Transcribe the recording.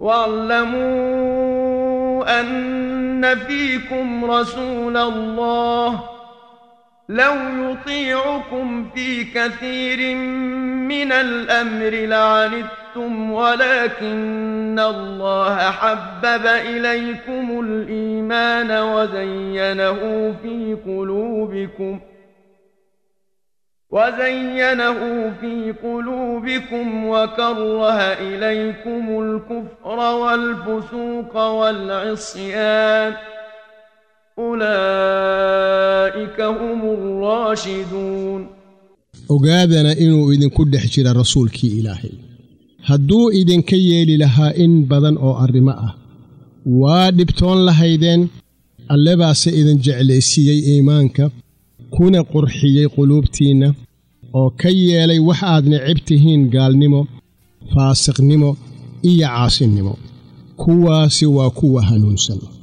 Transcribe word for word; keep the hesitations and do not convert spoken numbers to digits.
واعلموا أن فيكم رسول الله لو يطيعكم في كثير من الأمر لعنتم ولكن الله حبب إليكم الإيمان وزينه في قلوبكم وزينه في قلوبكم وكره إليكم الكفر والفسوق والعصيان أولئك هم الراشدون ogaadana inuu idinku dhex jira rasuulkii Ilaahay hadduu idinka yeeli lahaa in badan oo arrimo ah waa dhibtoon lahaydeen alle baase idin jeclaysiiyay iimaanka kuna qurxiyay quluubtiina oo ka yeelay wax aad neceb tihiin gaalnimo faasiqnimo iyo caasinimo kuwaasi waa kuwa hanuunsan